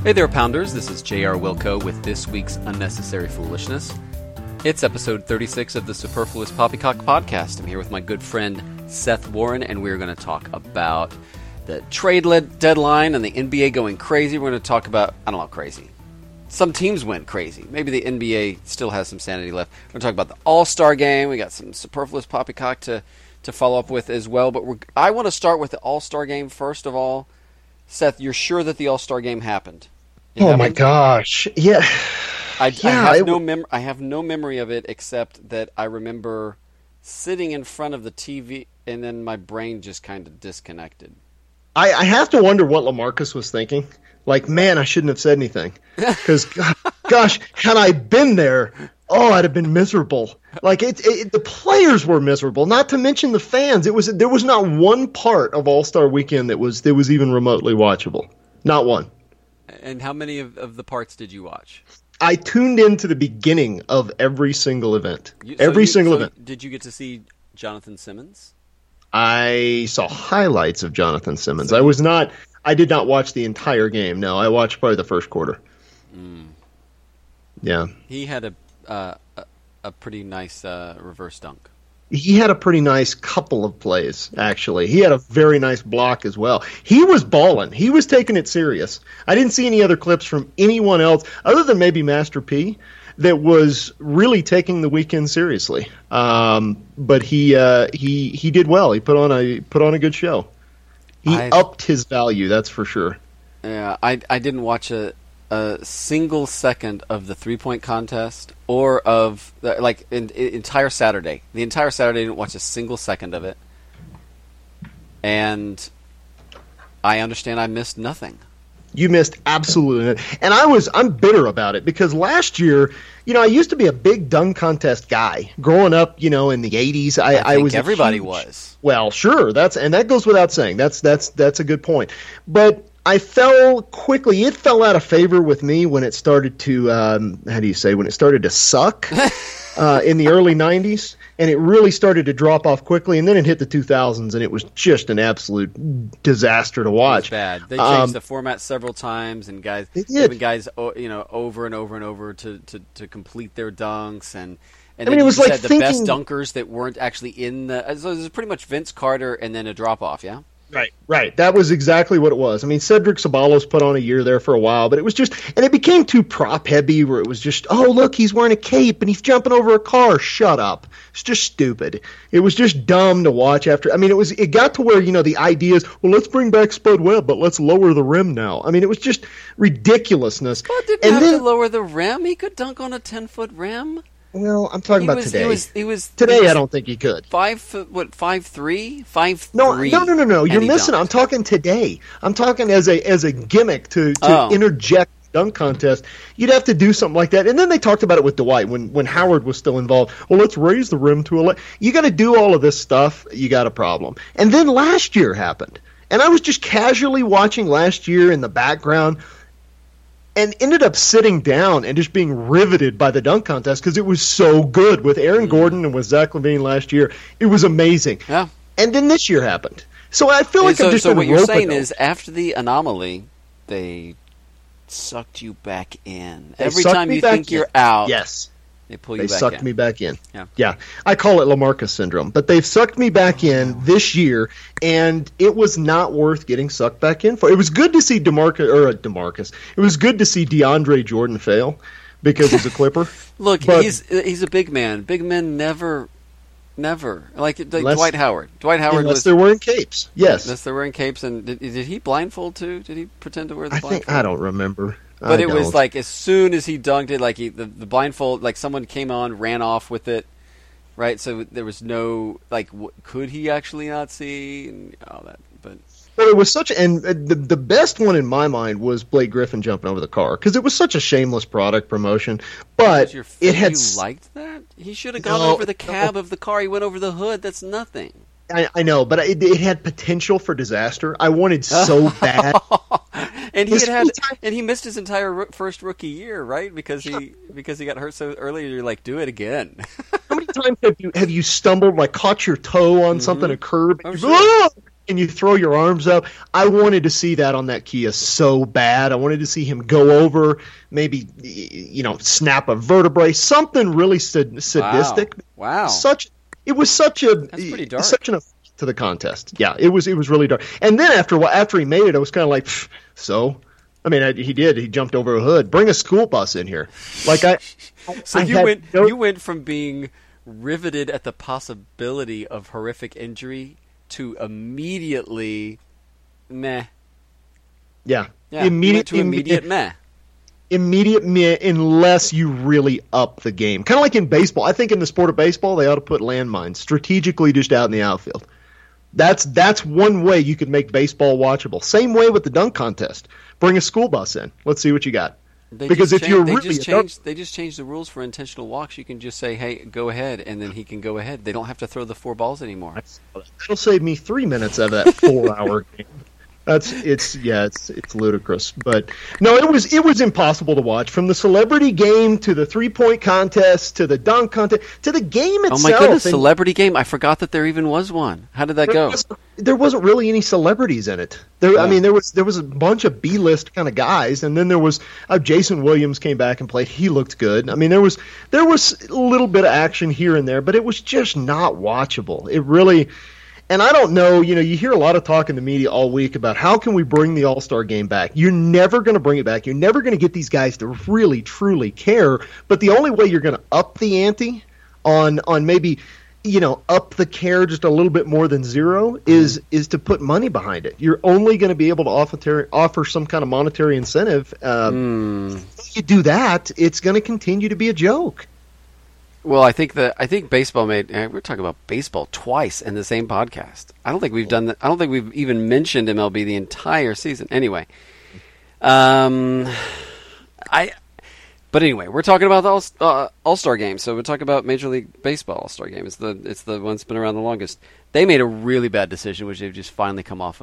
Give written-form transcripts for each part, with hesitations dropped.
Hey there, Pounders. This is J.R. Wilco with this week's Unnecessary Foolishness. It's episode 36 of the Superfluous Poppycock Podcast. I'm here with my good friend Seth Warren, and we're going to talk about the trade deadline and the NBA going crazy. We're going to talk about, crazy. Some teams went crazy. Maybe the NBA still has some sanity left. We're going to talk about the All-Star Game. We got some Superfluous Poppycock to follow up with as well. But I want to start with the All-Star Game first of all. Seth, you're sure that the All-Star Game happened? My gosh. Yeah. I have no memory of it except that I remember sitting in front of the TV and then my brain just kind of disconnected. I have to wonder what LaMarcus was thinking. Like, man, I shouldn't have said anything. Because, gosh, had I been there, I'd have been miserable. Like, the players were miserable, not to mention the fans. There was not one part of All-Star Weekend that was even remotely watchable. Not one. And how many of the parts did you watch? I tuned into the beginning of every single event. Every single event. Did you get to see Jonathan Simmons? I saw highlights of Jonathan Simmons. I did not watch the entire game. No, I watched probably the first quarter. Yeah. He had a pretty nice reverse dunk. He had a pretty nice couple of plays, actually. He had a very nice block as well. He was balling. He was taking it serious. I didn't see any other clips from anyone else, other than maybe Master P, that was really taking the weekend seriously. But he did well. He put on a good show. He upped his value, that's for sure. Yeah, I didn't watch a single second of the three-point contest or of entire Saturday. The entire Saturday I didn't watch a single second of it. And I understand I missed nothing. You missed absolutely nothing. And I'm bitter about it because last year, I used to be a big dunk contest guy. Growing up, in the 80s, I was everybody was. Well, sure, that goes without saying. That's a good point. But I fell quickly. It fell out of favor with me when it started to, when it started to suck in the early 90s. And it really started to drop off quickly. And then it hit the 2000s, and it was just an absolute disaster to watch. It was bad. They changed the format several times, and giving guys over and over and over to complete their dunks. And then it was you like had the best dunkers that weren't actually in the. So it was pretty much Vince Carter and then a drop off, yeah? Right. That was exactly what it was. I mean, Cedric Ceballos put on a year there for a while, but it was just, and it became too prop heavy where it was just, look, he's wearing a cape and he's jumping over a car. Shut up. It's just stupid. It was just dumb to watch after. I mean, it got to where, the idea is, well, let's bring back Spud Webb, but let's lower the rim now. I mean, it was just ridiculousness. Spud didn't have to lower the rim. He could dunk on a 10-foot rim. Well, I'm talking about today. Today, I don't think he could. 5'3", 5'3". No. You're missing. I'm talking today. I'm talking as a gimmick to interject dunk contest. You'd have to do something like that. And then they talked about it with Dwight when Howard was still involved. Well, let's raise the rim to you got to do all of this stuff. You got a problem. And then last year happened, and I was just casually watching last year in the background. And ended up sitting down and just being riveted by the dunk contest because it was so good with Aaron Gordon and with Zach LaVine last year. It was amazing. Yeah. And then this year happened. So I feel like I'm just so what you're saying is after the anomaly, they sucked you back in. Every time you think you're out. Yes. They pull you back in. They sucked me back in. Yeah. I call it LaMarcus syndrome. But they've sucked me back in this year, and it was not worth getting sucked back in for. It was good to see DeMarcus. It was good to see DeAndre Jordan fail because he's a Clipper. Look, he's a big man. Big men never. Like Dwight Howard. Unless they're wearing capes. Yes. Unless they're wearing capes. And did he blindfold too? Did he pretend to wear the blindfold? I don't remember. But it was like as soon as he dunked it, like the blindfold, like someone came on, ran off with it, right? So there was no could he actually not see and all that? But it was the best one in my mind was Blake Griffin jumping over the car because it was such a shameless product promotion. But you liked that? He should have gone over the cab of the car. He went over the hood. That's nothing. I know, but it had potential for disaster. I wanted so bad. And he missed his entire first rookie year, right? Because he got hurt so early. You're like, do it again. How many times have you stumbled, caught your toe on something, a curb? Oh, sure. and you throw your arms up. I wanted to see that on that Kia so bad. I wanted to see him go over, maybe snap a vertebrae, something really sadistic. Wow. It was such an effect to the contest. Yeah, it was really dark. And then after he made it, I was kind of like, so. I mean, he did. He jumped over a hood. Bring a school bus in here. You went from being riveted at the possibility of horrific injury to immediately meh. Yeah. Immediate meh. Immediate meh, unless you really up the game. Kind of like in baseball. I think in the sport of baseball, they ought to put landmines strategically just out in the outfield. That's one way you could make baseball watchable. Same way with the dunk contest. Bring a school bus in. Let's see what you got. They just changed the rules for intentional walks. You can just say, "Hey, go ahead," and then he can go ahead. They don't have to throw the 4 balls anymore. That'll save me 3 minutes of that 4-hour game. It's ludicrous, but no, it was impossible to watch. From the celebrity game to the 3-point contest to the dunk contest to the game itself. Oh my goodness, celebrity game! I forgot that there even was one. How did that go? There wasn't really any celebrities in it. I mean, there was a bunch of B-list kind of guys, and then there was Jason Williams came back and played. He looked good. I mean, there was a little bit of action here and there, but it was just not watchable. It really. And I don't know, you hear a lot of talk in the media all week about how can we bring the All-Star game back. You're never going to bring it back. You're never going to get these guys to really, truly care. But the only way you're going to up the ante on maybe, up the care just a little bit more than zero is to put money behind it. You're only going to be able to offer some kind of monetary incentive. If you do that, it's going to continue to be a joke. Well, I think baseball we're talking about baseball twice in the same podcast. I don't think we've done that. I don't think we've even mentioned MLB the entire season. Anyway, but anyway, we're talking about the All-Star game. So we're talking about Major League Baseball All-Star game. It's the one that's been around the longest. They made a really bad decision, which they've just finally come off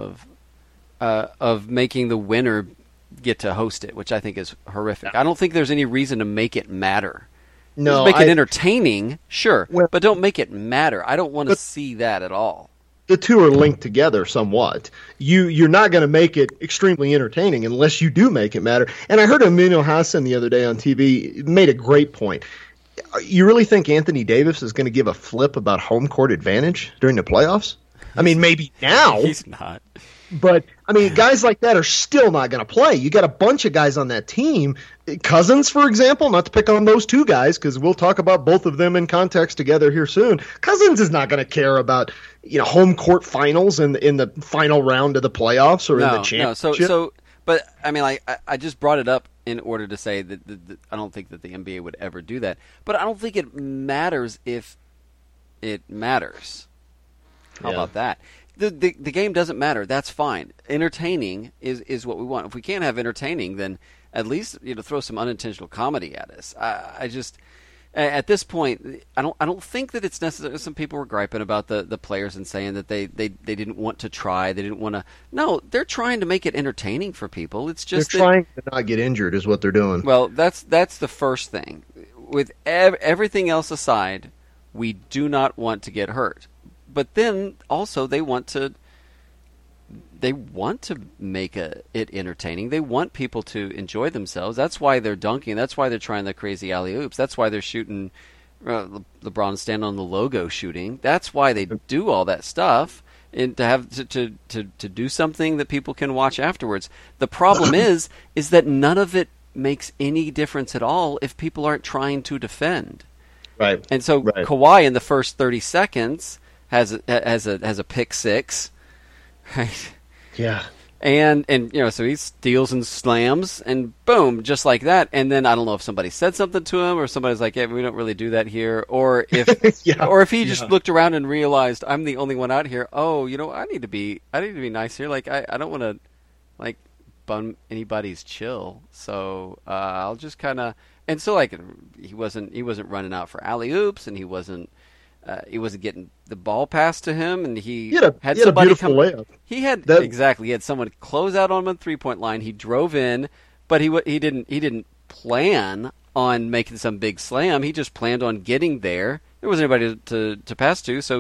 of making the winner get to host it, which I think is horrific. I don't think there's any reason to make it matter. No, make it entertaining, sure, but don't make it matter. I don't want to see that at all. The two are linked together somewhat. You're not going to make it extremely entertaining unless you do make it matter. And I heard Emilio Hassan the other day on TV made a great point. You really think Anthony Davis is going to give a flip about home court advantage during the playoffs? I mean, maybe now. He's not. But, I mean, guys like that are still not going to play. You got a bunch of guys on that team. Cousins, for example, not to pick on those two guys because we'll talk about both of them in context together here soon. Cousins is not going to care about home court finals in the final round of the playoffs or in the championship. No, but, I mean, I just brought it up in order to say that I don't think that the NBA would ever do that. But I don't think it matters if it matters. How about that? The game doesn't matter. That's fine. Entertaining is what we want. If we can't have entertaining, then at least throw some unintentional comedy at us. I just at this point I don't think that it's necessary. Some people were griping about the players and saying that they didn't want to try. They didn't want to. No, they're trying to make it entertaining for people. It's just they're trying to not get injured is what they're doing. Well, that's the first thing. With everything else aside, we do not want to get hurt. But then also they want to make it entertaining. They want people to enjoy themselves. That's why they're dunking. That's why they're trying the crazy alley-oops. That's why they're shooting LeBron stand on the logo shooting. That's why they do all that stuff and to have to do something that people can watch afterwards. The problem is that none of it makes any difference at all if people aren't trying to defend. Right. And so Kawhi in the first 30 seconds has a pick six, right? Yeah. And so he steals and slams and boom, just like that. And then I don't know if somebody said something to him or somebody's like, "Yeah, we don't really do that here," or if or if he just looked around and realized I'm the only one out here. Oh, I need to be nice here. Like I don't want to like bum anybody's chill. So I'll just kind of and so like he wasn't running out for alley oops and he wasn't getting the ball passed to him, and he had somebody a beautiful layup. He had someone close out on him on the 3-point line. He drove in, but he didn't plan on making some big slam. He just planned on getting there. There wasn't anybody to pass to, so he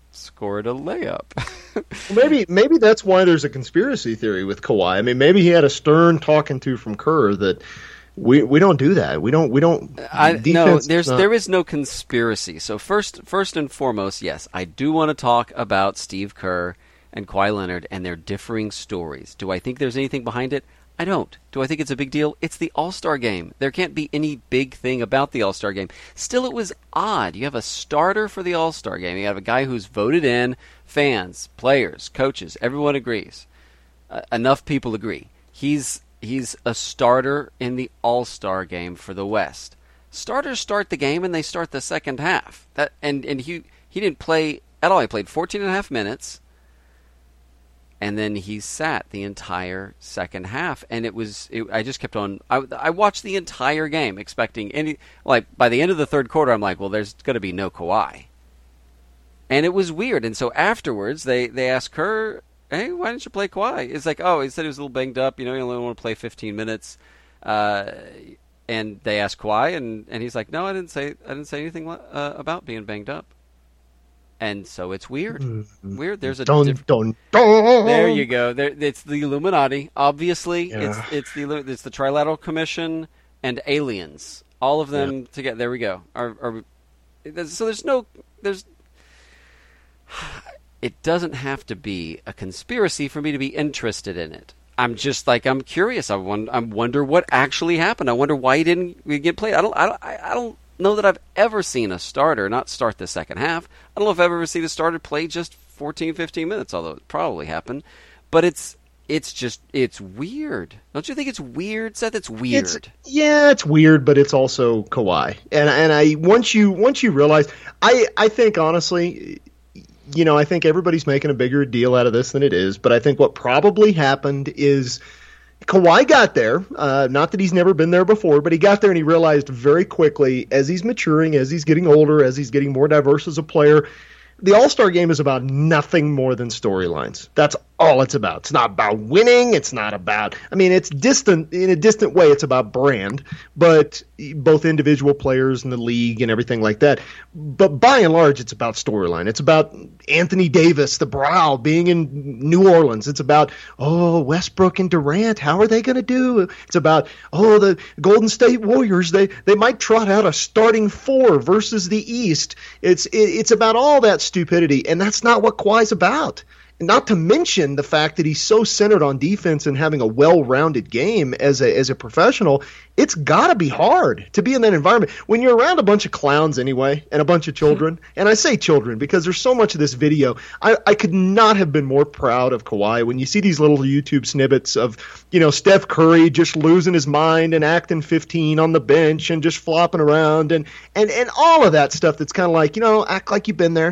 scored a layup. Maybe that's why there's a conspiracy theory with Kawhi. I mean, maybe he had a stern talking to from Kerr that we don't do that. We don't. No, there is no conspiracy. So first and foremost, yes, I do want to talk about Steve Kerr and Kawhi Leonard and their differing stories. Do I think there's anything behind it? I don't. Do I think it's a big deal? It's the All-Star Game. There can't be any big thing about the All-Star Game. Still, it was odd. You have a starter for the All-Star Game. You have a guy who's voted in, fans, players, coaches, everyone agrees. Enough people agree. He's a starter in the All-Star Game for the West. Starters start the game and they start the second half. And he didn't play at all. He played 14 and a half minutes. And then he sat the entire second half, and I just kept on. I watched the entire game, expecting by the end of the third quarter, I'm like, well, there's going to be no Kawhi, and it was weird. And so afterwards, they asked Kerr, hey, why didn't you play Kawhi? It's like, oh, he said he was a little banged up. He only want to play 15 minutes. And they asked Kawhi, and he's like, no, I didn't say anything about being banged up. And so it's weird. Weird. There's a There you go. It's the Illuminati. Obviously, yeah. It's the Trilateral Commission and aliens. All of them together. There we go. So it doesn't have to be a conspiracy for me to be interested in it. I'm just I'm curious. I wonder what actually happened. I wonder why he didn't get played. I don't know that I've ever seen a starter not start the second half. I don't know if I've ever seen a starter play just 14, 15 minutes, although it probably happened. But it's weird. Don't you think it's weird, Seth? It's weird. It's weird, but it's also Kawhi. And once you realize, I think honestly, I think everybody's making a bigger deal out of this than it is. But I think what probably happened is Kawhi got there, not that he's never been there before, but he got there and he realized very quickly as he's maturing, as he's getting older, as he's getting more diverse as a player, the All-Star Game is about nothing more than storylines. That's all it's about. It's not about winning. It's not about – it's distant – in a distant way, it's about brand, but both individual players in the league and everything like that. But by and large, it's about storyline. It's about Anthony Davis, the brow, being in New Orleans. It's about, Westbrook and Durant, how are they going to do? It's about, the Golden State Warriors, they might trot out a starting four versus the East. It's about all that stupidity, and that's not what Kawhi's about. Not to mention the fact that he's so centered on defense and having a well-rounded game as a professional. It's got to be hard to be in that environment when you're around a bunch of clowns anyway and a bunch of children. And I say children because there's so much of this video. I could not have been more proud of Kawhi when you see these little YouTube snippets of, Steph Curry just losing his mind and acting 15 on the bench and just flopping around and all of that stuff that's kind of like, act like you've been there.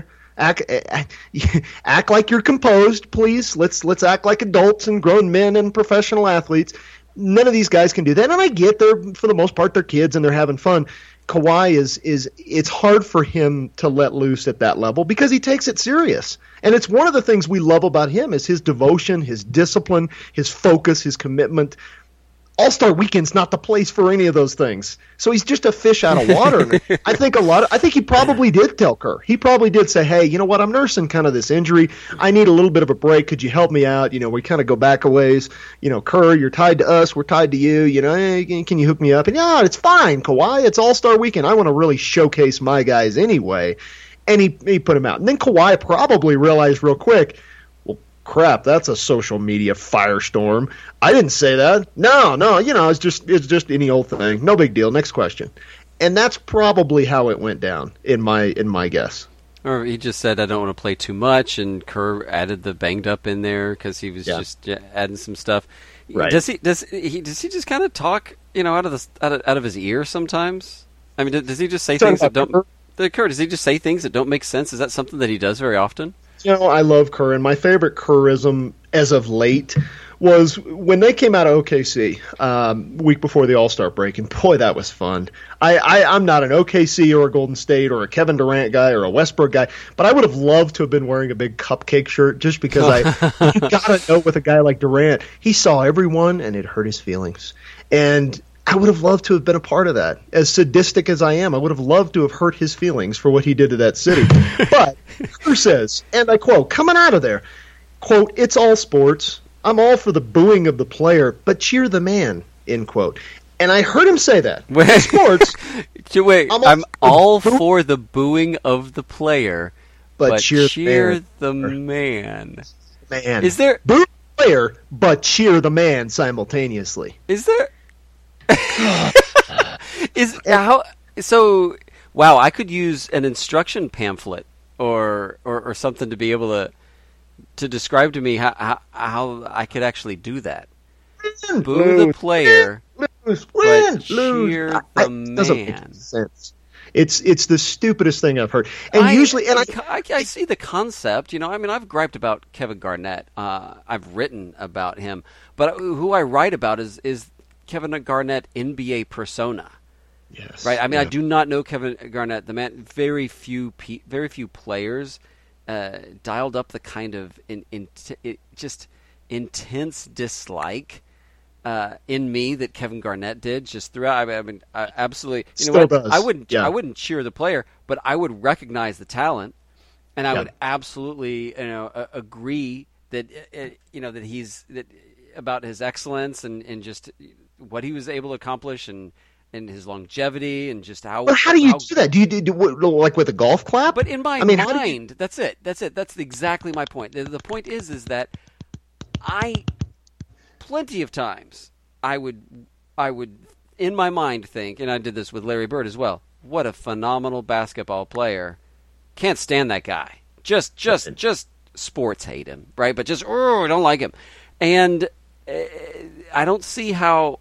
Act like you're composed, please. Let's act like adults and grown men and professional athletes. None of these guys can do that, and I get for the most part they're kids and they're having fun. Kawhi is it's hard for him to let loose at that level because he takes it serious. And it's one of the things we love about him is his devotion, his discipline, his focus, his commitment. All-Star Weekend's not the place for any of those things. So he's just a fish out of water. I think he probably did tell Kerr. He probably did say, hey, you know what? I'm nursing kind of this injury. I need a little bit of a break. Could you help me out? We kind of go back a ways. Kerr, you're tied to us. We're tied to you. Hey, can you hook me up? And it's fine, Kawhi. It's All-Star Weekend. I want to really showcase my guys anyway. And he put him out. And then Kawhi probably realized real quick, crap, that's a social media firestorm. I didn't say that. No, it's just any old thing. No big deal. Next question. And that's probably how it went down in my guess. Or he just said, I don't want to play too much, and Kerr added the banged up in there because he was just adding some stuff. Right. Does he just kind of talk, out of his ear sometimes? I mean, does he just say things that don't Kerr, does he just say things that don't make sense? Is that something that he does very often? I love Kerr, and my favorite Kerrism as of late was when they came out of OKC week before the All-Star break, and boy, that was fun. I'm not an OKC or a Golden State or a Kevin Durant guy or a Westbrook guy, but I would have loved to have been wearing a big cupcake shirt just because you got to know with a guy like Durant, he saw everyone and it hurt his feelings. And I would have loved to have been a part of that. As sadistic as I am, I would have loved to have hurt his feelings for what he did to that city. But Who says, and I quote, coming out of there, quote, "It's all sports. I'm all for the booing of the player, but cheer the man," end quote. And I heard him say that. In sports. Wait, I'm all for the booing of the player, but cheer the man. Man. Is there boo the player, but cheer the man simultaneously? Is there? So? Wow, I could use an instruction pamphlet or something to be able to describe to me how I could actually do that. Boo the player, but cheer the man. Doesn't make sense. It's the stupidest thing I've heard. And I see the concept. I mean, I've griped about Kevin Garnett. I've written about him, but who I write about is Kevin Garnett NBA persona. Yes. Right. I mean, I do not know Kevin Garnett, the man. Very few players dialed up the kind of just intense dislike in me that Kevin Garnett did just throughout. I mean, absolutely. Still does. I wouldn't cheer the player, but I would recognize the talent, and I would absolutely agree that that he's about his excellence and just what he was able to accomplish and his longevity and just how. Well, how do you do that? Do you do like with a golf clap? But in my mind, that's it. That's exactly my point. The point is that plenty of times I would in my mind think, and I did this with Larry Bird as well. What a phenomenal basketball player! Can't stand that guy. Just sports hate him, right? But I don't like him, and I don't see how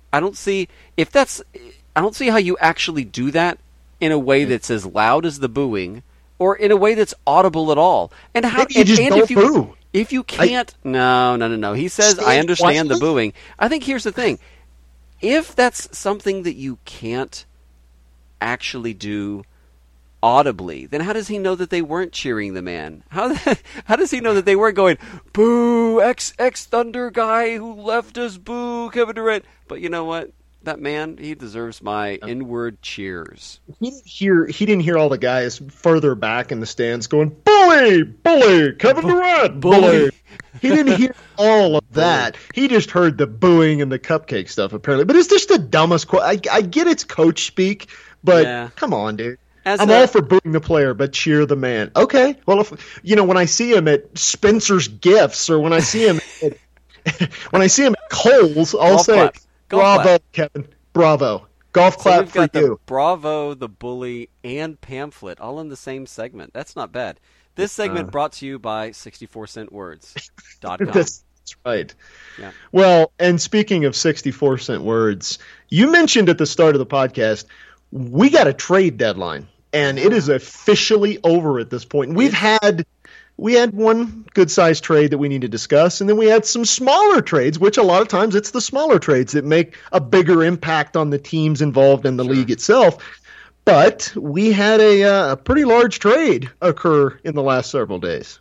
you actually do that in a way that's as loud as the booing, or in a way that's audible at all. And how? Maybe you just don't boo. If you can't, no. He says, "I understand the booing." I think here's the thing: if that's something that you can't actually do audibly, then how does he know that they weren't cheering the man? How does he know that they weren't going, "Boo, ex Thunder guy who left us, boo, Kevin Durant"? But you know what? That man, he deserves my inward cheers. He didn't hear all the guys further back in the stands going, bully, Kevin Durant, bully. He didn't hear all of that. He just heard the booing and the cupcake stuff, apparently. But it's just the dumbest quote. I get it's coach speak, but come on, dude. I'm all for booing the player, but cheer the man. Okay. Well, when I see him at Spencer's Gifts, or when I see him at Kohl's, I'll say, "Bravo, Kevin. Bravo. Golf clap for you." Bravo, the bully, and pamphlet all in the same segment. That's not bad. This segment brought to you by 64centwords.com. That's right. Yeah. Well, and speaking of 64-cent words, you mentioned at the start of the podcast, we got a trade deadline, and it is officially over at this point. And we had one good-sized trade that we need to discuss, and then we had some smaller trades, which a lot of times it's the smaller trades that make a bigger impact on the teams involved in the league itself. But we had a pretty large trade occur in the last several days.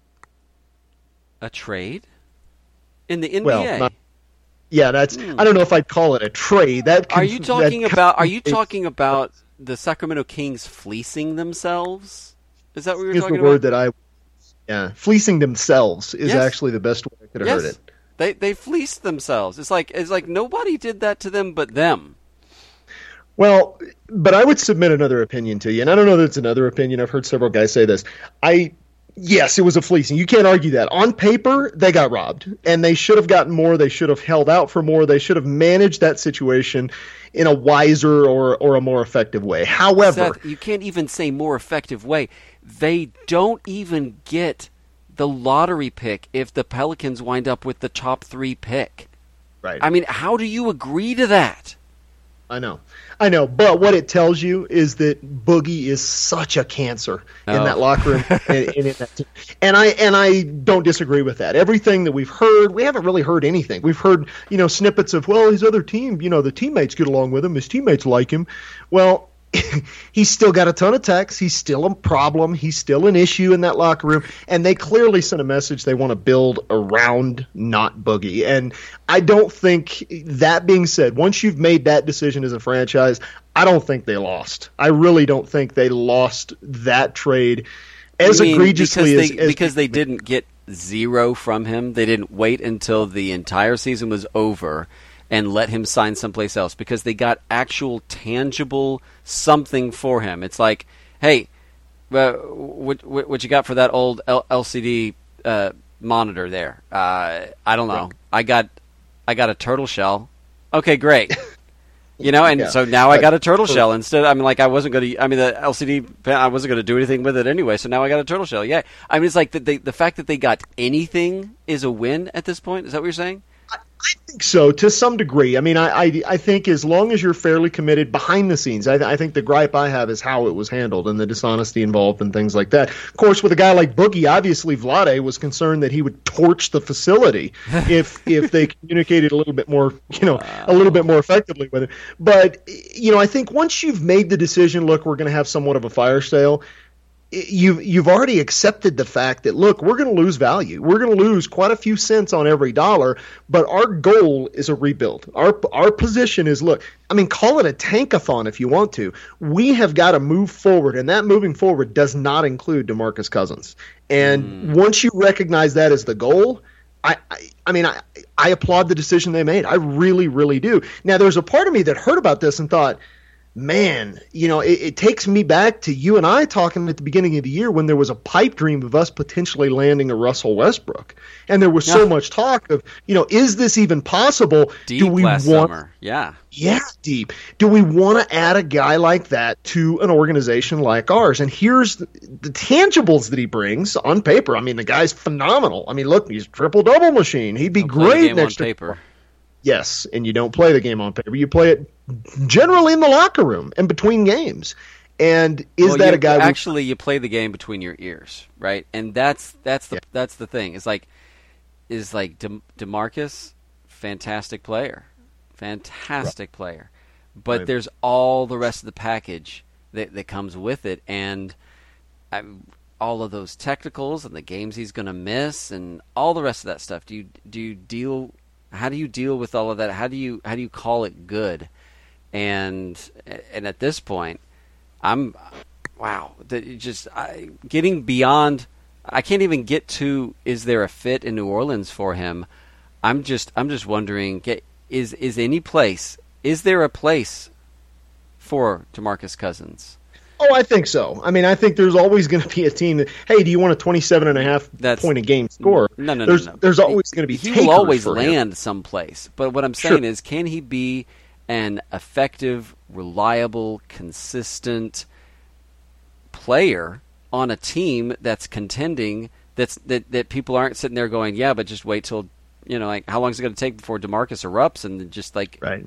A trade? In the NBA? Well, I don't know if I'd call it a trade. Are you talking about the Sacramento Kings fleecing themselves? Is that what you're talking about? The word that fleecing themselves is actually the best way I could have heard it. They fleeced themselves. It's like nobody did that to them but them. Well, but I would submit another opinion to you, and I don't know that it's another opinion. I've heard several guys say this. Yes, it was a fleecing. You can't argue that. On paper, they got robbed, and they should have gotten more. They should have held out for more. They should have managed that situation in a wiser or a more effective way. However, Seth, you can't even say more effective way. They don't even get the lottery pick if the Pelicans wind up with the top 3 pick. Right. I mean, how do you agree to that? I know, but what it tells you is that Boogie is such a cancer in that locker room and in that team. And I don't disagree with that. Everything that we've heard, we haven't really heard anything. We've heard, snippets of, well, his other team, the teammates get along with him, his teammates like him. Well, he's still got a ton of texts. He's still a problem. He's still an issue in that locker room. And they clearly sent a message they want to build around not Boogie. And I don't think, that being said, once you've made that decision as a franchise, I don't think they lost. I really don't think they lost that trade. as egregiously because they didn't get zero from him. They didn't wait until the entire season was over and let him sign someplace else because they got actual tangible something for him. It's like, hey, what you got for that old LCD monitor there? I don't know. I got a turtle shell. Okay, great. So now I got a turtle shell instead. I mean, like I wasn't going to. I mean, the LCD I wasn't going to do anything with it anyway. So now I got a turtle shell. Yeah. I mean, it's like the fact that they got anything is a win at this point. Is that what you're saying? I think so, to some degree. I mean, I think as long as you're fairly committed behind the scenes, I think the gripe I have is how it was handled and the dishonesty involved and things like that. Of course, with a guy like Boogie, obviously Vlade was concerned that he would torch the facility if they communicated a little bit more, a little bit more effectively with it. But, I think once you've made the decision, look, we're going to have somewhat of a fire sale, you've already accepted the fact that, look, we're going to lose value. We're going to lose quite a few cents on every dollar, but our goal is a rebuild. Our position is, look, I mean, call it a tankathon if you want to. We have got to move forward, and that moving forward does not include DeMarcus Cousins. And once you recognize that as the goal, I applaud the decision they made. I really, really do. Now, there's a part of me that heard about this and thought, man, it takes me back to you and I talking at the beginning of the year when there was a pipe dream of us potentially landing a Russell Westbrook. And there was so much talk of, is this even possible? Deep last summer. Yeah. Yeah, deep. Do we want to add a guy like that to an organization like ours? And here's the tangibles that he brings on paper. I mean, the guy's phenomenal. I mean, look, he's a triple-double machine. He'd be great next to paper. Yes, and you don't play the game on paper. You play it generally in the locker room and between games. And that a guy? Actually, you play the game between your ears, right? And that's the thing. It's like DeMarcus, fantastic player, but there's all the rest of the package that comes with it, and all of those technicals and the games he's going to miss, and all the rest of that stuff. Do you deal? How do you deal with all of that? How do you call it good? And at this point, getting beyond. I can't even get to. Is there a fit in New Orleans for him? I'm just wondering. Is there a place for DeMarcus Cousins? Oh, I think so. I mean, I think there's always going to be a team that, hey, do you want a 27.5 point a game score? No. There's always going to be takers. He will always for land him. someplace. But what I'm saying is, can he be an effective, reliable, consistent player on a team that's contending, that people aren't sitting there going, yeah, but just wait till, like, how long is it going to take before DeMarcus erupts and just that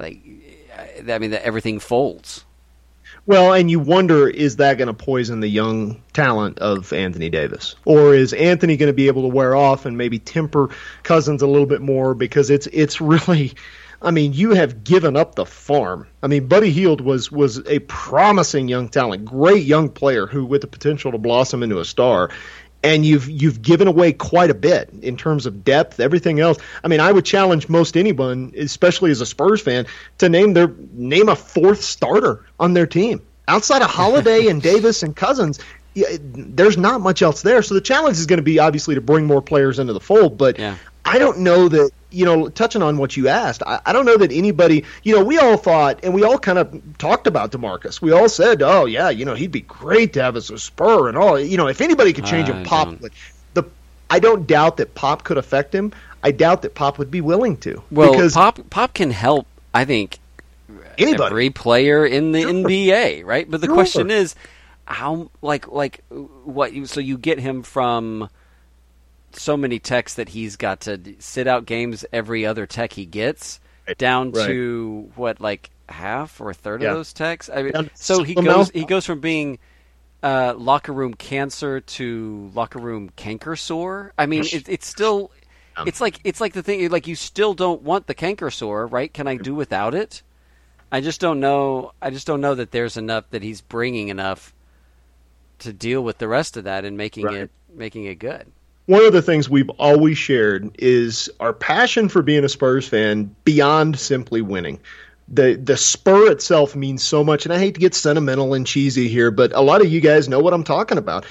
everything folds? Well, and you wonder, is that going to poison the young talent of Anthony Davis? Or is Anthony going to be able to wear off and maybe temper Cousins a little bit more? Because it's really, I mean, you have given up the farm. I mean, Buddy Hield was a promising young talent, great young player who with the potential to blossom into a star. And you've given away quite a bit in terms of depth, everything else. I mean, I would challenge most anyone, especially as a Spurs fan, to name a fourth starter on their team. Outside of Holiday and Davis and Cousins, there's not much else there. So the challenge is going to be obviously to bring more players into the fold. But I don't know that, touching on what you asked, I don't know that anybody, we all thought, and we all kind of talked about DeMarcus. We all said, oh, yeah, he'd be great to have as a Spur and all. If anybody could change him, Pop would. I don't doubt that Pop could affect him. I doubt that Pop would be willing to. Well, because Pop can help, I think, anybody. Every player in the NBA, right? But the question is, how, what? So you get him from so many techs that he's got to sit out games every other tech he gets, down to what, like half or a third of those techs. I mean, so he goes from being locker room cancer to locker room canker sore. I mean, it's still it's like the thing, like, you still don't want the canker sore, right? Can I do without it? I just don't know that there's enough, that he's bringing enough to deal with the rest of that and making it good. One of the things we've always shared is our passion for being a Spurs fan beyond simply winning. the Spur itself means so much, and I hate to get sentimental and cheesy here, but a lot of you guys know what I'm talking about.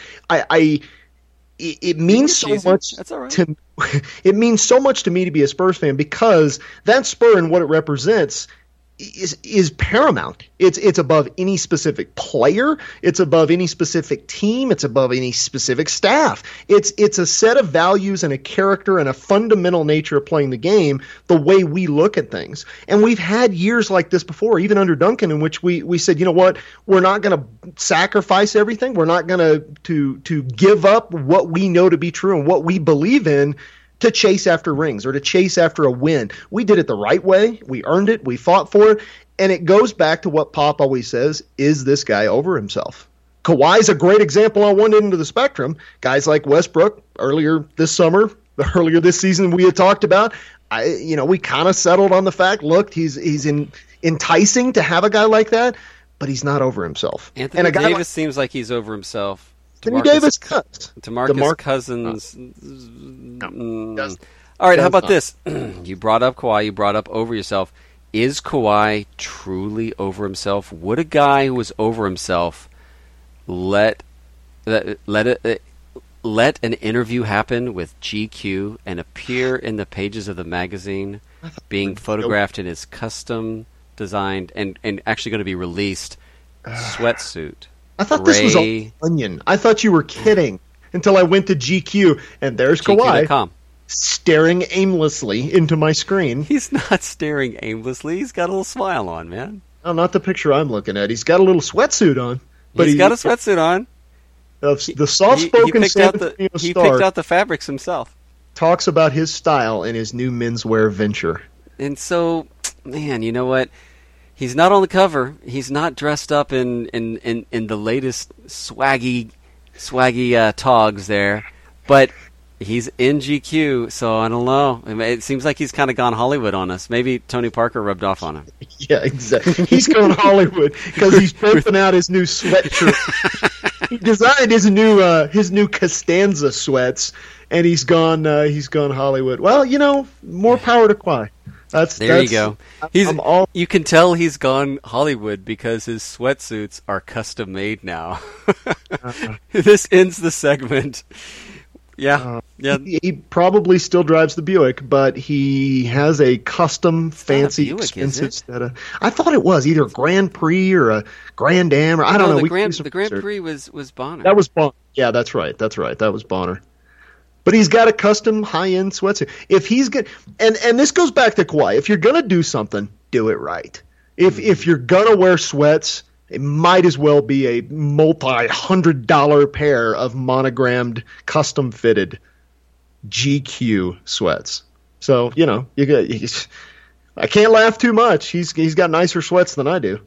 It means so much. That's all right. It means so much to me to be a Spurs fan because that Spur and what it represents is paramount. It's above any specific player. It's above any specific team. It's above any specific staff. It's a set of values and a character and a fundamental nature of playing the game, the way we look at things. And we've had years like this before, even under Duncan, in which we said, you know what, we're not going to sacrifice everything. We're not going to give up what we know to be true and what we believe in to chase after rings or to chase after a win. We did it the right way. We earned it. We fought for it. And it goes back to what Pop always says, is this guy over himself? Kawhi's a great example on one end of the spectrum. Guys like Westbrook earlier this season we had talked about. We kind of settled on the fact, look, he's enticing to have a guy like that, but he's not over himself. Anthony Davis seems like he's over himself. DeMarcus Cousins. All right, how about this? You brought up Kawhi. You brought up over yourself. Is Kawhi truly over himself? Would a guy who was over himself let an interview happen with GQ and appear in the pages of the magazine, being photographed in his custom designed and actually going to be released sweatsuit? I thought this was all onion. I thought you were kidding until I went to GQ, and there's Kawhi staring aimlessly into my screen. He's not staring aimlessly. He's got a little smile on, man. No, not the picture I'm looking at. He's got a little sweatsuit on. But he's got a sweatsuit on. The soft-spoken San Antonio Star. He picked out the fabrics himself. Talks about his style and his new menswear venture. And so, man, you know what? He's not on the cover. He's not dressed up in the latest swaggy togs there, but he's in GQ. So I don't know. It seems like he's kind of gone Hollywood on us. Maybe Tony Parker rubbed off on him. Yeah, exactly. He's gone Hollywood because he's pimping out his new sweatshirt. He designed his new Costanza sweats, and he's gone Hollywood. Well, more power to Kawhi. There you go. You can tell he's gone Hollywood because his sweatsuits are custom made now. This ends the segment. Yeah. He probably still drives the Buick, but he has a custom, fancy, Buick, expensive set of. I thought it was either a Grand Prix or a Grand Am, or I don't know. The Grand Prix was Bonner. That was Bonner. Yeah, that's right. That was Bonner. But he's got a custom high-end sweatsuit. If he's good, and this goes back to Kawhi. If you're gonna do something, do it right. If you're gonna wear sweats, it might as well be a multi-$100 pair of monogrammed, custom-fitted GQ sweats. So I can't laugh too much. He's got nicer sweats than I do.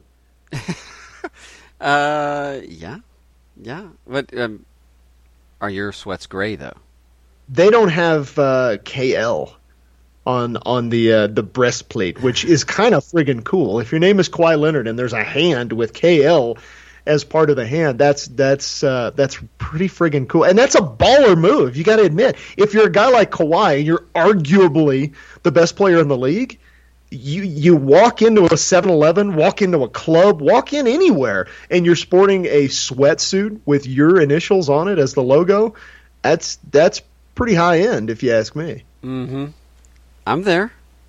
Yeah. But are your sweats gray though? They don't have KL on the breastplate, which is kind of friggin' cool. If your name is Kawhi Leonard and there's a hand with KL as part of the hand, that's pretty friggin' cool. And that's a baller move, you got to admit. If you're a guy like Kawhi and you're arguably the best player in the league, you walk into a 7-Eleven, walk into a club, walk in anywhere, and you're sporting a sweatsuit with your initials on it as the logo, that's pretty high end, if you ask me. Mm-hmm. I'm there.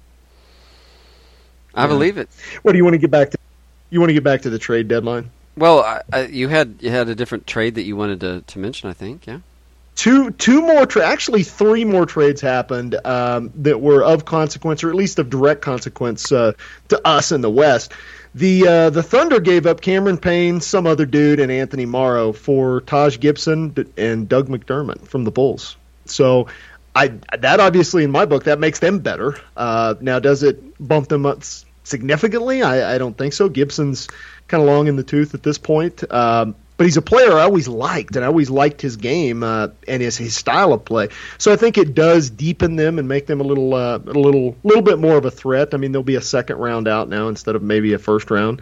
I believe it. What do you want to get back to? You want to get back to the trade deadline? Well, you had a different trade that you wanted to mention, I think. Yeah. Two more actually 3 more trades happened that were of consequence, or at least of direct consequence to us in the West. The Thunder gave up Cameron Payne, some other dude, and Anthony Morrow for Taj Gibson and Doug McDermott from the Bulls. So that obviously, in my book, that makes them better. Now, does it bump them up significantly? I don't think so. Gibson's kind of long in the tooth at this point. But he's a player I always liked, and I always liked his game and his style of play. So I think it does deepen them and make them a little bit more of a threat. I mean, there'll be a second round out now instead of maybe a first round.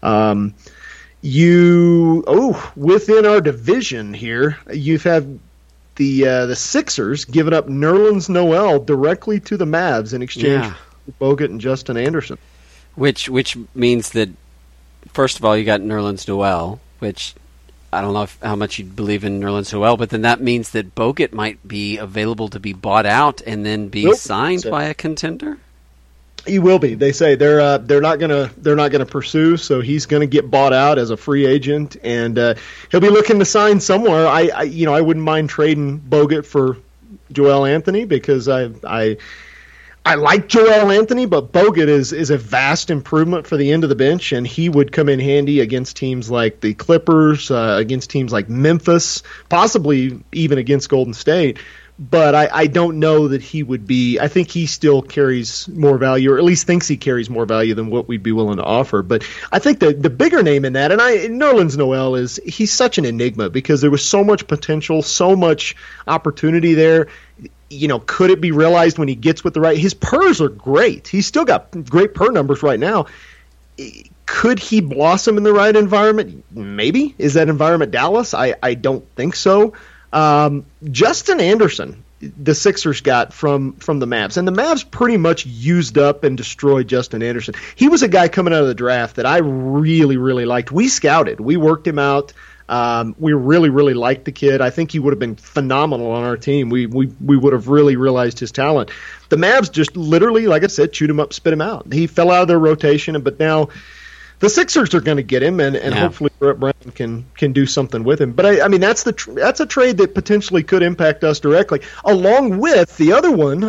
Within our division here, you've had the Sixers giving up Nerlens Noel directly to the Mavs in exchange for Bogut and Justin Anderson. Which means that, first of all, you got Nerlens Noel, which I don't know how much you believe in Nerlens Noel, but then that means that Bogut might be available to be bought out and then be signed by a contender. He will be. They say they're not gonna pursue, so he's gonna get bought out as a free agent, and he'll be looking to sign somewhere. I wouldn't mind trading Bogut for Joel Anthony because I like Joel Anthony, but Bogut is a vast improvement for the end of the bench, and he would come in handy against teams like the Clippers, against teams like Memphis, possibly even against Golden State. But I don't know that he would be – I think he still carries more value, or at least thinks he carries more value than what we'd be willing to offer. But I think the bigger name in that, and Nerlens Noel he's such an enigma because there was so much potential, so much opportunity there. Could it be realized when he gets with the right – his PERs are great. He's still got great PER numbers right now. Could he blossom in the Right Maybe. Is that environment Dallas? I don't think so. Justin Anderson, the Sixers got from the Mavs, and the Mavs pretty much used up and destroyed Justin Anderson. He was a guy coming out of the draft that I really, really liked. We scouted. We worked him out. We really, really liked the kid. I think he would have been phenomenal on our team. We would have really realized his talent. The Mavs just literally, like I said, chewed him up, spit him out. He fell out of their rotation, but now the Sixers are going to get him, and hopefully Brett Brown can do something with him. But I mean, that's a trade that potentially could impact us directly, along with the other one.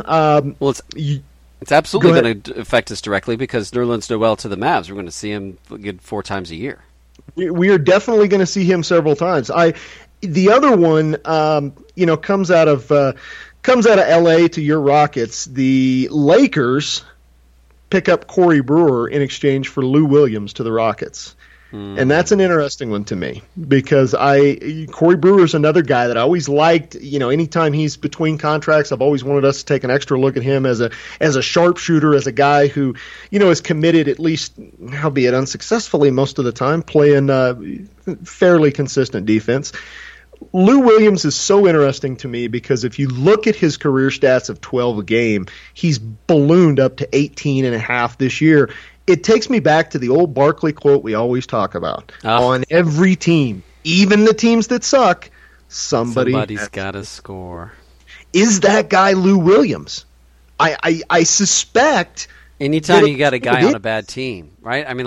It's absolutely going to affect us directly because Nerlens Noel to the Mavs. We're going to see him 4 times a year. We are definitely going to see him several times. The other one, comes out of L.A. to your Rockets. The Lakers pick up Corey Brewer in exchange for Lou Williams to the Rockets. And that's an interesting one to me because Corey Brewer is another guy that I always liked. Anytime he's between contracts, I've always wanted us to take an extra look at him as a sharpshooter, as a guy who, is committed, at least, albeit unsuccessfully most of the time, playing fairly consistent defense. Lou Williams is so interesting to me because if you look at his career stats of 12 a game, he's ballooned up to 18.5 this year. It takes me back to the old Barkley quote we always talk about. On every team, even the teams that suck, somebody's got to score. Is that guy Lou Williams? I suspect. Anytime you got a guy on a bad team, right? I mean,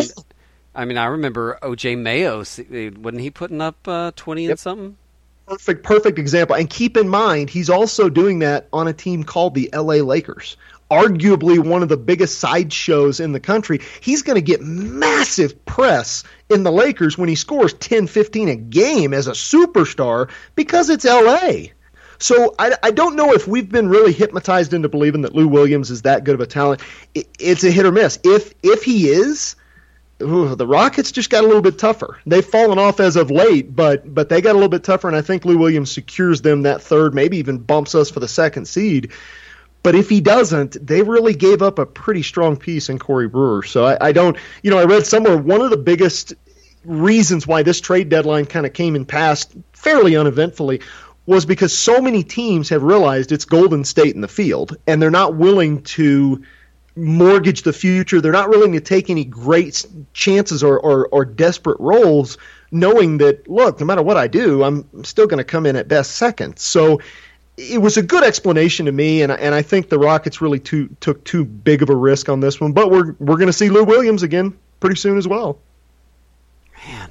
I remember O.J. Mayo. Wasn't he putting up 20 and something? Perfect example. And keep in mind, he's also doing that on a team called the L.A. Lakers, arguably one of the biggest sideshows in the country. He's going to get massive press in the Lakers when he scores 10, 15 a game as a superstar because it's L.A. So I don't know if we've been really hypnotized into believing that Lou Williams is that good of a talent. It's a hit or miss. If he is, the Rockets just got a little bit tougher. They've fallen off as of late, but they got a little bit tougher, and I think Lou Williams secures them that third, maybe even bumps us for the second seed. But if he doesn't, they really gave up a pretty strong piece in Corey Brewer. So I don't – I read somewhere one of the biggest reasons why this trade deadline kind of came and passed fairly uneventfully was because so many teams have realized it's Golden State in the field, and they're not willing to – mortgage the future. They're not willing to take any great chances or desperate roles, knowing that, look, no matter what I do, I'm still going to come in at best second. So it was a good explanation to me, and I think the Rockets really took too big of a risk on this one. But we're going to see Lou Williams again pretty soon as well. Man,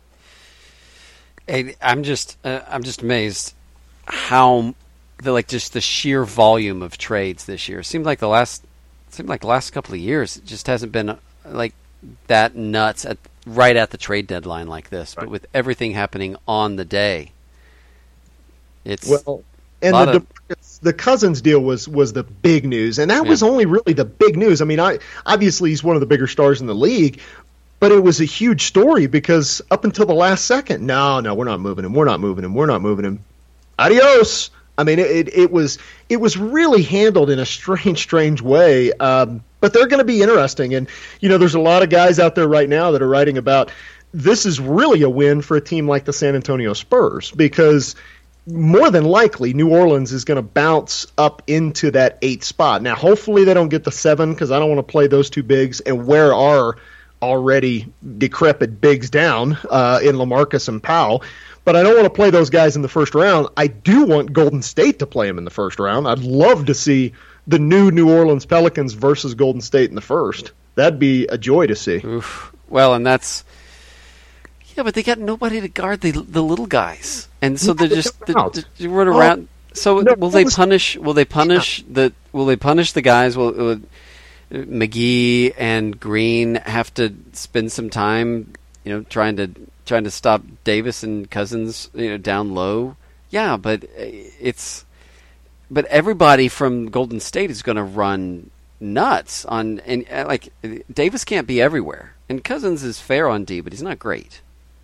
hey, I'm just amazed how just the sheer volume of trades this year. It seemed like the last couple of years, it just hasn't been like that nuts right at the trade deadline like this. Right. But with everything happening on the day, it's the Cousins deal was the big news, and that was only really the big news. I mean, obviously he's one of the bigger stars in the league, but it was a huge story because up until the last second, no, we're not moving him. Adios. I mean, it was really handled in a strange way, but they're going to be interesting. And, there's a lot of guys out there right now that are writing about this is really a win for a team like the San Antonio Spurs because more than likely, New Orleans is going to bounce up into that 8th spot. Now, hopefully they don't get the 7 because I don't want to play those two bigs and wear our already decrepit bigs down in LaMarcus and Powell. But I don't want to play those guys in the first round. I do want Golden State to play them in the first round. I'd love to see the New Orleans Pelicans versus Golden State in the first. That'd be a joy to see. Oof. Well, and that's... Yeah, but they got nobody to guard the little guys. And so they're just they run around. So will they punish the guys? Will McGee and Green have to spend some time, trying to stop Davis and Cousins, down low? Yeah, but everybody from Golden State is going to run nuts on, and like Davis can't be everywhere, and Cousins is fair on D, but he's not great.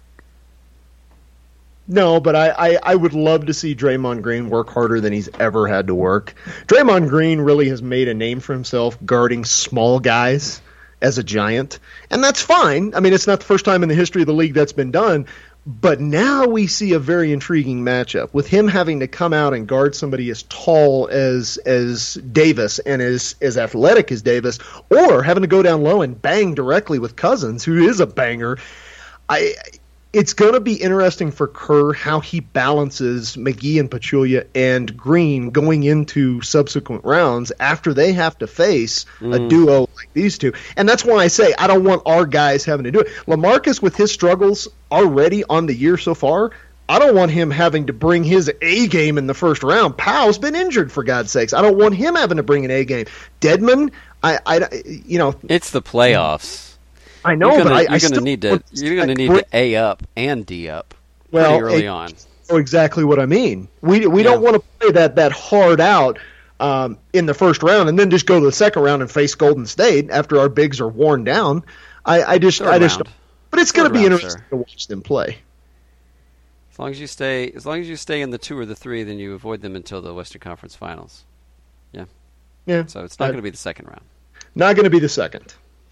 No, but I would love to see Draymond Green work harder than he's ever had to work. Draymond Green really has made a name for himself guarding small guys as a giant, and that's fine. I mean, it's not the first time in the history of the league that's been done, but now we see a very intriguing matchup with him having to come out and guard somebody as tall as Davis and as athletic as Davis, or having to go down low and bang directly with Cousins, who is a banger. It's going to be interesting for Kerr how he balances McGee and Pachulia and Green going into subsequent rounds after they have to face a duo like these two. And that's why I say I don't want our guys having to do it. LaMarcus, with his struggles already on the year so far, I don't want him having to bring his A game in the first round. Powell's been injured, for God's sakes. I don't want him having to bring an A game. Dedmon, it's the playoffs. I know, you're but you're going to need to A up and D up pretty early on. Oh, exactly what I mean. We don't want to play that hard out in the first round and then just go to the second round and face Golden State after our bigs are worn down. I just but it's going to be interesting to watch them play. As long as you stay in the 2 or the 3, then you avoid them until the Western Conference Finals. Yeah. Yeah. So it's not going to be the second round. Not going to be the second.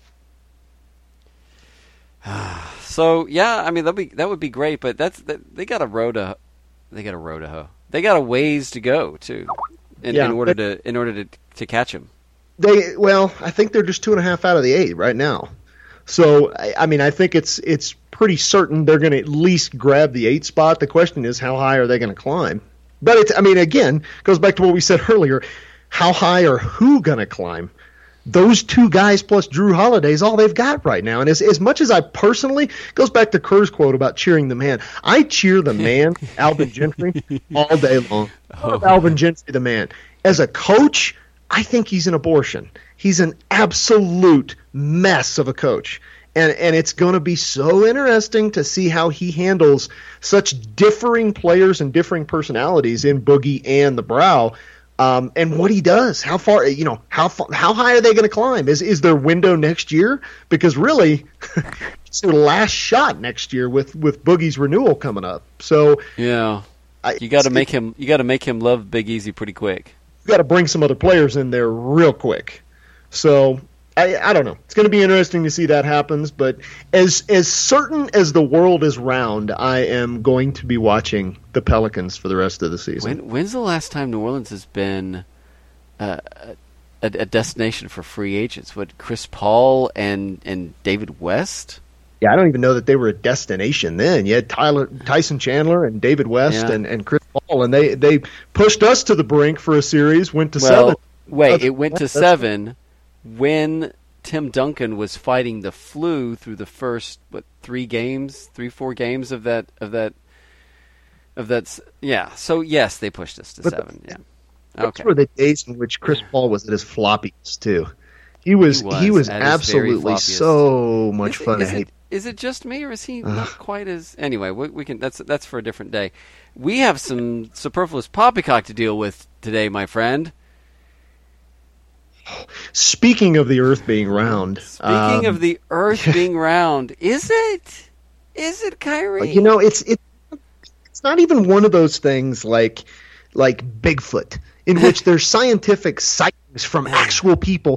So yeah, I mean that would be great, but they got a road to hoe. They got a ways to go too, in order to catch him. I think they're just 2.5 out of the 8 right now. So I mean, I think it's pretty certain they're going to at least grab the 8 spot. The question is, how high are they going to climb? But again, goes back to what we said earlier. How high are who going to climb? Those 2 guys plus Drew Holiday is all they've got right now. And as much as I personally, goes back to Kerr's quote about cheering the man. I cheer the man, Alvin Gentry, all day long. Alvin Gentry, the man. As a coach, I think he's an abortion. He's an absolute mess of a coach. And it's going to be so interesting to see how he handles such differing players and differing personalities in Boogie and the Brow. And what he does, how far, how high are they going to climb? Is their window next year? Because really, it's their last shot next year with Boogie's renewal coming up. So yeah, you got to make him love Big Easy pretty quick. You got to bring some other players in there real quick. So I don't know. It's going to be interesting to see that happens. But as certain as the world is round, I am going to be watching the Pelicans for the rest of the season. When's the last time New Orleans has been a destination for free agents? What, Chris Paul and David West? Yeah, I don't even know that they were a destination then. You had Tyson Chandler and David West and Chris Paul, and they pushed us to the brink for a series, went to 7. Wait, it went to 7 when Tim Duncan was fighting the flu through the first 4 games of that. Yeah. So yes, they pushed us to 7. Yeah. Okay. Those were the days in which Chris Paul was at his floppiest too. He was absolutely so much fun to hate. Is it just me, or is he not quite as? Anyway, we can. That's for a different day. We have some superfluous poppycock to deal with today, my friend. Speaking of the Earth being round. Speaking of the Earth being round, is it? Is it, Kyrie? It's not even one of those things like Bigfoot, in which there's scientific sightings from actual people.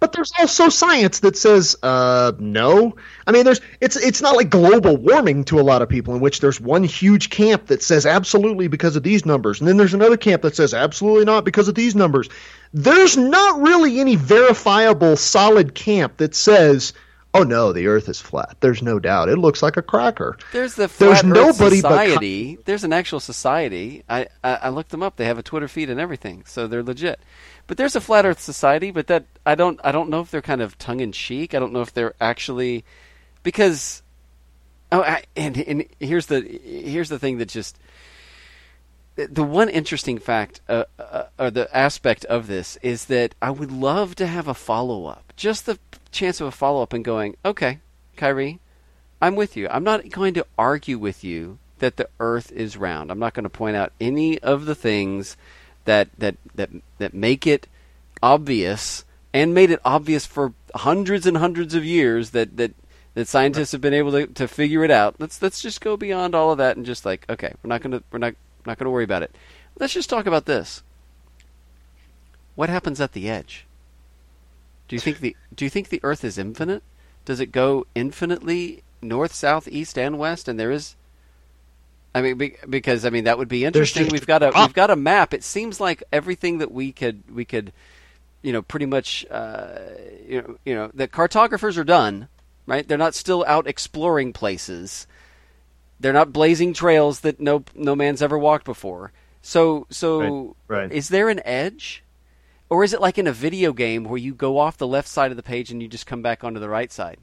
But there's also science that says no. I mean, it's not like global warming to a lot of people, in which there's one huge camp that says absolutely because of these numbers, and then there's another camp that says absolutely not because of these numbers. There's not really any verifiable solid camp that says, oh no, the Earth is flat. There's no doubt. It looks like a cracker. There's the Flat Earth Society. There's an actual society. I looked them up. They have a Twitter feed and everything, so they're legit. But there's a Flat Earth Society, but that I don't know if they're kind of tongue in cheek. I don't know if they're actually, because and here's the thing that just, the one interesting fact or the aspect of this is that I would love to have a follow-up. Just the chance of a follow-up and going, okay, Kyrie, I'm with you. I'm not going to argue with you that the Earth is round. I'm not going to point out any of the things that make it obvious, and made it obvious for hundreds and hundreds of years that scientists have been able to figure it out. Let's just go beyond all of that and just like, okay, we're not going to worry about it. Let's just talk about this. What happens at the edge? Do you think the Earth is infinite? Does it go infinitely north, south, east, and west? And there is, I mean, because that would be interesting. We've got a map. It seems like everything that we could, pretty much, the cartographers are done, right? They're not still out exploring places. They're not blazing trails that no man's ever walked before. So right. Is there an edge? Or is it like in a video game where you go off the left side of the page and you just come back onto the right side?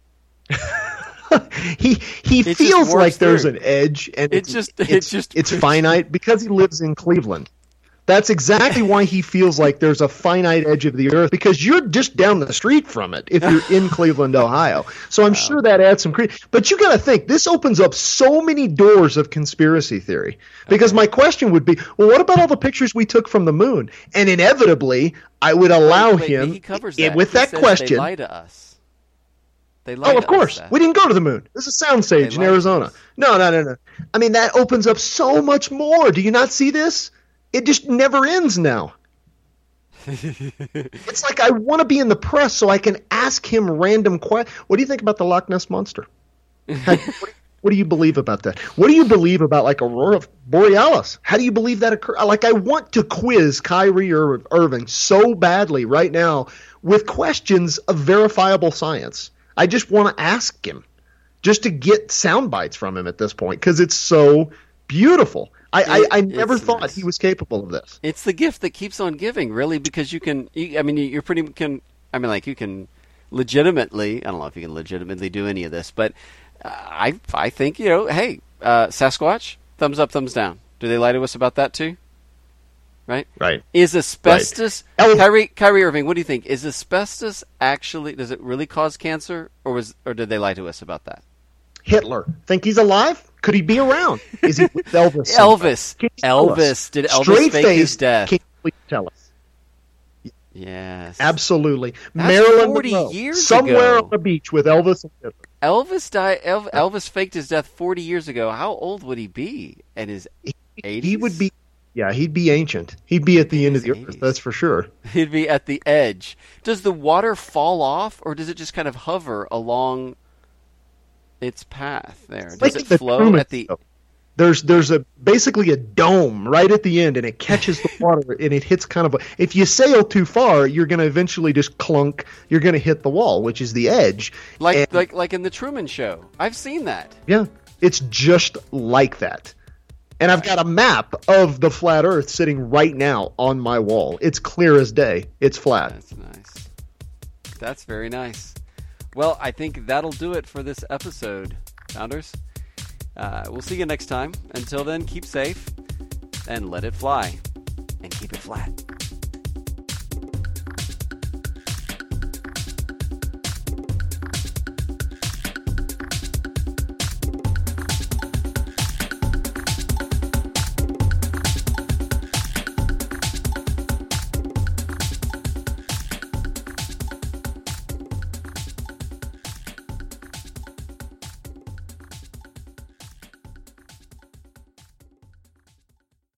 He feels like there's an edge, and it's finite because he lives in Cleveland. That's exactly why he feels like there's a finite edge of the Earth, because you're just down the street from it if you're in Cleveland, Ohio. So I'm sure that adds some credence. But you got to think, this opens up so many doors of conspiracy theory. Because my question would be, well, what about all the pictures we took from the moon? And inevitably, I would allow him he covers that. With that question. They lie to us. Of course. We didn't go to the moon. There's a soundstage in Arizona. No. I mean, that opens up so much more. Do you not see this? It just never ends now. It's like I want to be in the press so I can ask him random questions. What do you think about the Loch Ness Monster? What do you believe about that? What do you believe about like Aurora Borealis? How do you believe that occurred? Like, I want to quiz Kyrie Irving so badly right now with questions of verifiable science. I just want to ask him just to get sound bites from him at this point, because it's so beautiful. I never thought he was capable of this. It's the gift that keeps on giving, really, because you can legitimately, I don't know if you can legitimately do any of this, but I think, hey, Sasquatch, thumbs up, thumbs down. Do they lie to us about that too? Right? Right. Is asbestos, right. Kyrie Irving, what do you think? Is asbestos actually, does it really cause cancer, or did they lie to us about that? Hitler. Think he's alive? Could he be around? Is he with Elvis? Elvis. Did Elvis fake his death? Can you tell us? Yes. Absolutely. That's Marilyn 40 Monroe, years somewhere ago. On the beach with Elvis and Hitler. Elvis died. Elvis faked his death 40 years ago. How old would he be? In his 80s? He would be. Yeah, he'd be ancient. He'd be at the end of the 80s. Earth, that's for sure. He'd be at the edge. Does the water fall off, or does it just kind of hover along its path there? Does it flow at the... There's basically a dome right at the end, and it catches the water, and it hits kind of if you sail too far, you're going to eventually just clunk. You're going to hit the wall, which is the edge. Like in the Truman Show. I've seen that. Yeah, it's just like that. And I've got a map of the flat Earth sitting right now on my wall. It's clear as day. It's flat. That's nice. That's very nice. Well, I think that'll do it for this episode, Founders. We'll see you next time. Until then, keep safe and let it fly and keep it flat.